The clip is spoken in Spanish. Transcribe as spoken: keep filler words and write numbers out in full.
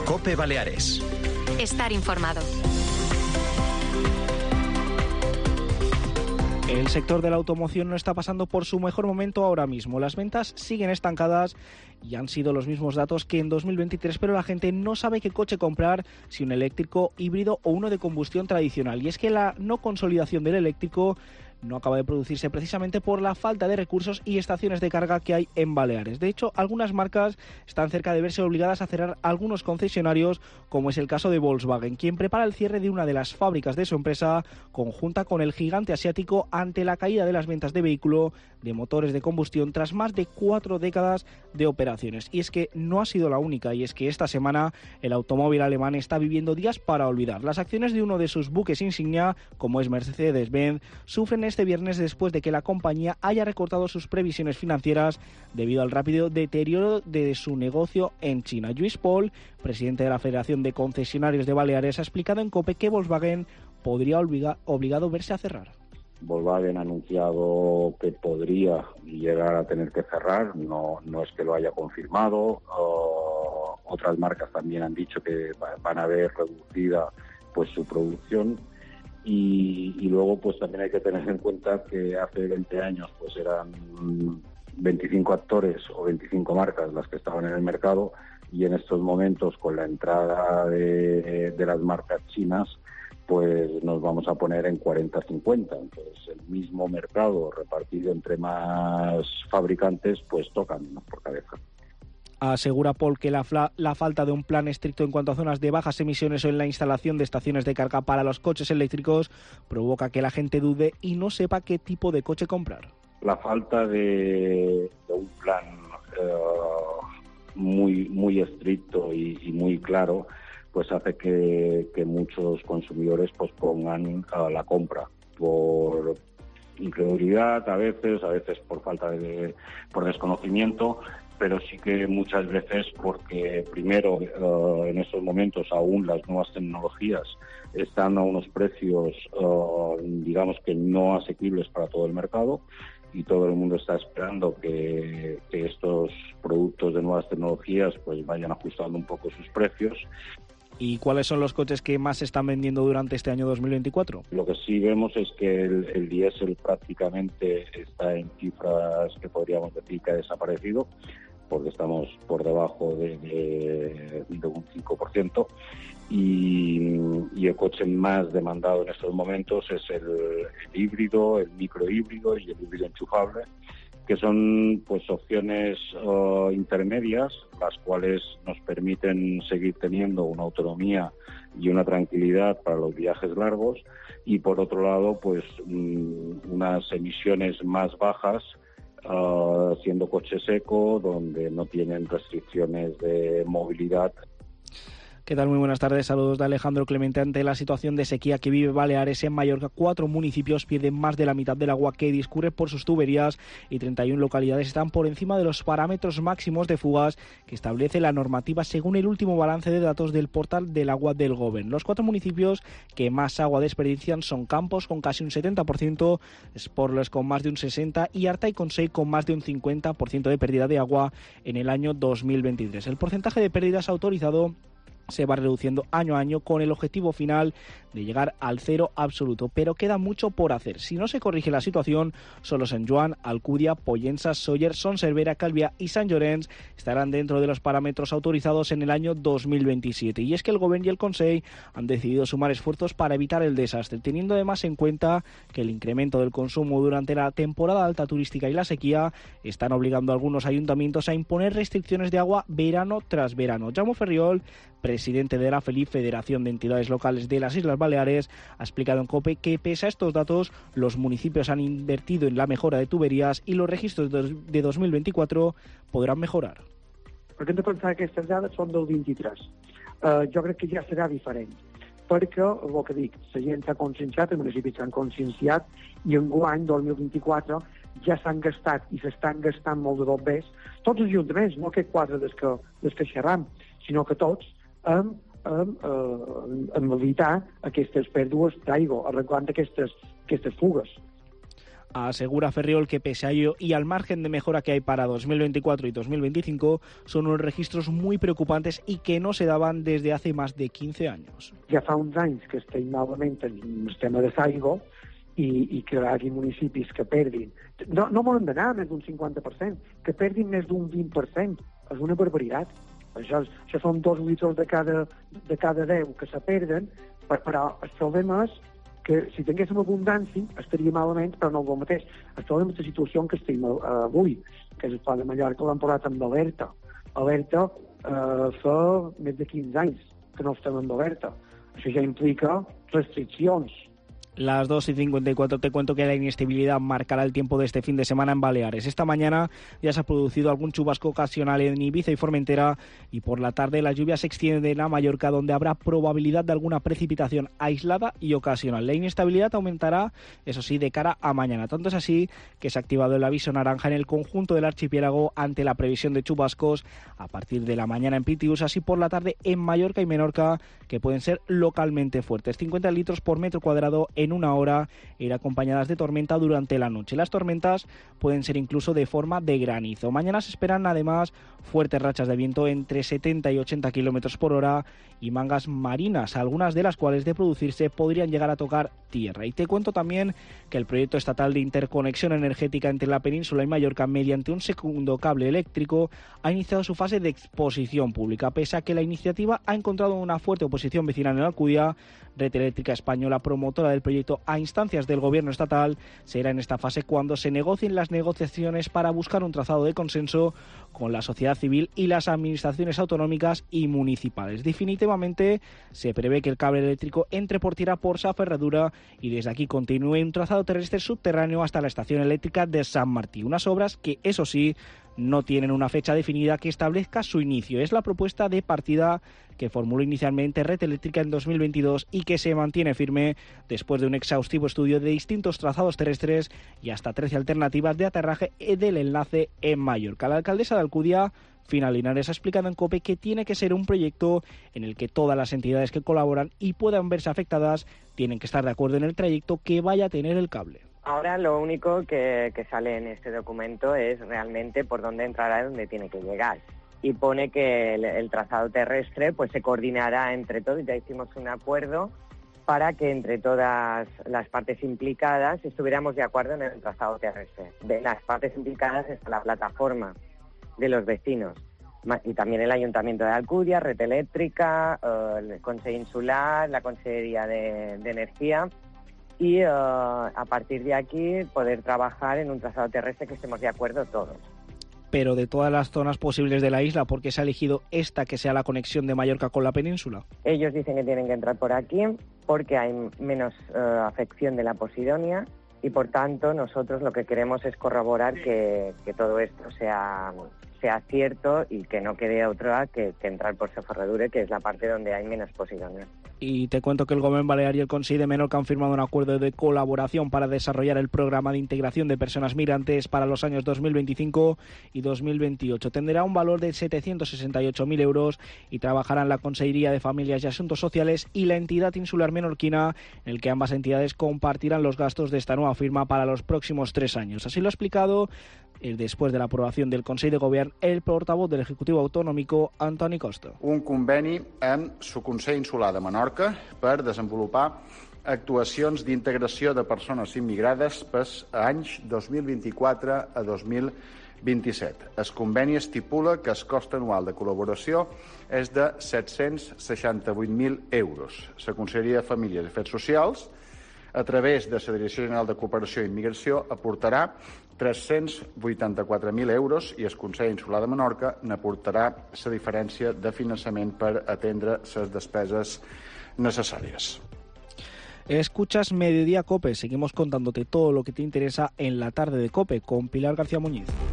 COPE Baleares. Estar informado. El sector de la automoción no está pasando por su mejor momento ahora mismo. Las ventas siguen estancadas y han sido los mismos datos que en dos mil veintitrés, pero la gente no sabe qué coche comprar, si un eléctrico, híbrido o uno de combustión tradicional. Y es que la no consolidación del eléctrico no acaba de producirse precisamente por la falta de recursos y estaciones de carga que hay en Baleares. De hecho, algunas marcas están cerca de verse obligadas a cerrar algunos concesionarios, como es el caso de Volkswagen, quien prepara el cierre de una de las fábricas de su empresa, conjunta con el gigante asiático, ante la caída de las ventas de vehículo de motores de combustión tras más de cuatro décadas de operaciones. Y es que no ha sido la única, y es que esta semana el automóvil alemán está viviendo días para olvidar. Las acciones de uno de sus buques insignia, como es Mercedes-Benz, sufren este viernes después de que la compañía haya recortado sus previsiones financieras debido al rápido deterioro de su negocio en China. Lluís Pol, presidente de la Federación de Concesionarios de Baleares, ha explicado en COPE que Volkswagen podría obliga, obligado verse a cerrar. Volkswagen ha anunciado que podría llegar a tener que cerrar, no, no es que lo haya confirmado. Uh, otras marcas también han dicho que van a ver reducida pues su producción. Y, y luego pues también hay que tener en cuenta que hace veinte años pues eran veinticinco actores o veinticinco marcas las que estaban en el mercado, y en estos momentos con la entrada de, de las marcas chinas pues nos vamos a poner en cuarenta cincuenta. Entonces el mismo mercado repartido entre más fabricantes pues tocan, ¿no?, por cabeza. Asegura Pol que la, fla, la falta de un plan estricto en cuanto a zonas de bajas emisiones o en la instalación de estaciones de carga para los coches eléctricos provoca que la gente dude y no sepa qué tipo de coche comprar. La falta de, de un plan uh, muy, muy estricto y, y muy claro pues hace que, que muchos consumidores pues pongan uh, la compra por incredulidad a veces, a veces por falta de, por desconocimiento, pero sí que muchas veces porque primero uh, en estos momentos aún las nuevas tecnologías están a unos precios uh, digamos que no asequibles para todo el mercado, y todo el mundo está esperando que, que estos productos de nuevas tecnologías pues vayan ajustando un poco sus precios. ¿Y cuáles son los coches que más se están vendiendo durante este año dos mil veinticuatro? Lo que sí vemos es que el, el diésel prácticamente está en cifras que podríamos decir que ha desaparecido, porque estamos por debajo de, de, de un cinco por ciento, y, y el coche más demandado en estos momentos es el, el híbrido, el microhíbrido y el híbrido enchufable, que son pues opciones uh, intermedias, las cuales nos permiten seguir teniendo una autonomía y una tranquilidad para los viajes largos, y por otro lado pues um, unas emisiones más bajas, Uh, siendo coche seco, donde no tienen restricciones de movilidad. ¿Qué tal? Muy buenas tardes. Saludos de Alejandro Clemente. Ante la situación de sequía que vive Baleares, en Mallorca, cuatro municipios pierden más de la mitad del agua que discurre por sus tuberías y treinta y una localidades están por encima de los parámetros máximos de fugas que establece la normativa según el último balance de datos del portal del agua del Govern. Los cuatro municipios que más agua desperdician son Campos con casi un setenta por ciento, Esporles con más de un sesenta por ciento y Arta y Consell con más de un cincuenta por ciento de pérdida de agua en el año dos mil veintitrés. El porcentaje de pérdidas autorizado se va reduciendo año a año con el objetivo final de llegar al cero absoluto, pero queda mucho por hacer. Si no se corrige la situación, solo Sant Joan, Alcúdia, Pollença, Sóller, Son Servera, Calvià y Sant Llorenç estarán dentro de los parámetros autorizados en el año dos mil veintisiete. Y es que el Govern y el Consell han decidido sumar esfuerzos para evitar el desastre, teniendo además en cuenta que el incremento del consumo durante la temporada alta turística y la sequía están obligando a algunos ayuntamientos a imponer restricciones de agua verano tras verano. Jaume Ferriol, presidente de la FELIP, Federación de Entidades Locales de las Islas Baleares, ha explicado en COPE que pese a estos datos, los municipios han invertido en la mejora de tuberías y los registros de dos mil veinticuatro podrán mejorar. Perquè hem de pensar que aquestes dades són del vint-i-tres. Uh, jo crec que ja serà diferent, perquè, el que dic, la gent s'ha conscienciat, els municipis s'han conscienciat, i enguany, dos mil vint-i-quatre, ja s'han gastat i s'estan gastant molt de dobbers, tots els ajuntaments, no aquests quatre des que, des que xerram, sinó que tots, en, en, en, en evitar aquestes pèrdues d'aigua, arreglant aquestes, aquestes fugues. Asegura Ferriol que pese a ello y al margen de mejora que hay para dos mil veinticuatro y dos mil veinticinco, son unos registros muy preocupantes i que no se daban desde hace más de quince años. Ja fa uns anys que estem novament en el tema de l'aigua i, i que hi hagi municipis que perdin. No, no volen d'anar més d'un cinquanta per cent, que perdin més d'un vint per cent. És una barbaritat. Això, això són dos litres de cada, de cada deu que se perden, però el problema és que si tinguéssim abundància estaria malament, però no és el mateix. El problema és la situació en què estem avui, que és el Pla de Mallorca l'han posat amb alerta. Alerta eh, fa més de quinze anys que no estem amb alerta. Això ja implica restriccions. Las dos y cincuenta y cuatro te cuento que la inestabilidad marcará el tiempo de este fin de semana en Baleares. Esta mañana ya se ha producido algún chubasco ocasional en Ibiza y Formentera y por la tarde las lluvias se extienden a Mallorca, donde habrá probabilidad de alguna precipitación aislada y ocasional. La inestabilidad aumentará, eso sí, de cara a mañana. Tanto es así que se ha activado el aviso naranja en el conjunto del archipiélago ante la previsión de chubascos a partir de la mañana en Pitius, así por la tarde en Mallorca y Menorca, que pueden ser localmente fuertes. cincuenta litros por metro cuadrado en una hora, ir acompañadas de tormenta durante la noche. Las tormentas pueden ser incluso de forma de granizo. Mañana se esperan además fuertes rachas de viento entre setenta y ochenta kilómetros por hora y mangas marinas, algunas de las cuales de producirse podrían llegar a tocar tierra. Y te cuento también que el proyecto estatal de interconexión energética entre la península y Mallorca mediante un segundo cable eléctrico ha iniciado su fase de exposición pública. Pese a que la iniciativa ha encontrado una fuerte oposición vecinal en Alcudia, Red Eléctrica Española, promotora del proyecto a instancias del gobierno estatal, será en esta fase cuando se negocien las negociaciones para buscar un trazado de consenso con la sociedad civil y las administraciones autonómicas y municipales. Definitivamente se prevé que el cable eléctrico entre por tierra por esa ferradura y desde aquí continúe un trazado terrestre subterráneo hasta la estación eléctrica de San Martí. Unas obras que, eso sí, no tienen una fecha definida que establezca su inicio. Es la propuesta de partida que formuló inicialmente Red Eléctrica en dos mil veintidós y que se mantiene firme después de un exhaustivo estudio de distintos trazados terrestres y hasta trece alternativas de aterraje del enlace en Mallorca. La alcaldesa de Alcudia, Fina Linares, ha explicado en COPE que tiene que ser un proyecto en el que todas las entidades que colaboran y puedan verse afectadas tienen que estar de acuerdo en el trayecto que vaya a tener el cable. Ahora lo único que, que sale en este documento es realmente por dónde entrará y dónde tiene que llegar. Y pone que el, el trazado terrestre pues se coordinará entre todos. Ya hicimos un acuerdo para que entre todas las partes implicadas estuviéramos de acuerdo en el trazado terrestre. De las partes implicadas está la plataforma de los vecinos y también el Ayuntamiento de Alcudia, Red Eléctrica, el Consejo Insular, la Consejería de, de Energía. Y uh, a partir de aquí poder trabajar en un trazado terrestre que estemos de acuerdo todos. Pero de todas las zonas posibles de la isla, ¿por qué se ha elegido esta que sea la conexión de Mallorca con la península? Ellos dicen que tienen que entrar por aquí porque hay menos uh, afección de la Posidonia y por tanto nosotros lo que queremos es corroborar que, que todo esto sea, sea cierto y que no quede otra que, que entrar por Seforredure, que es la parte donde hay menos Posidonia. Y te cuento que el Gobierno Balear y el Consejo de Menorca han firmado un acuerdo de colaboración para desarrollar el programa de integración de personas migrantes para los años dos mil veinticinco y dos mil veintiocho. Tendrá un valor de setecientos sesenta y ocho mil euros y trabajarán la Consejería de Familias y Asuntos Sociales y la entidad insular menorquina, en el que ambas entidades compartirán los gastos de esta nueva firma para los próximos tres años. Así lo ha explicado, eh, después de la aprobación del Consejo de Gobierno, el portavoz del Ejecutivo Autonómico, Antoni Costa. Un conveni amb el Consell Insular de Menorca per desenvolupar actuacions d'integració de persones immigrades pels anys dos mil vint-i-quatre a dos mil vint-i-set. El conveni estipula que el cost anual de col·laboració és de set-cents seixanta-vuit mil euros. La Conselleria de Famílies i Afers Socials, a través de la Direcció General de Cooperació i Immigració, aportarà tres-cents vuitanta-quatre mil euros i el Consell Insular de Menorca n'aportarà la diferència de finançament per atendre les despeses necesarias. Escuchas Mediodía COPE, seguimos contándote todo lo que te interesa en la tarde de COPE con Pilar García Muñiz.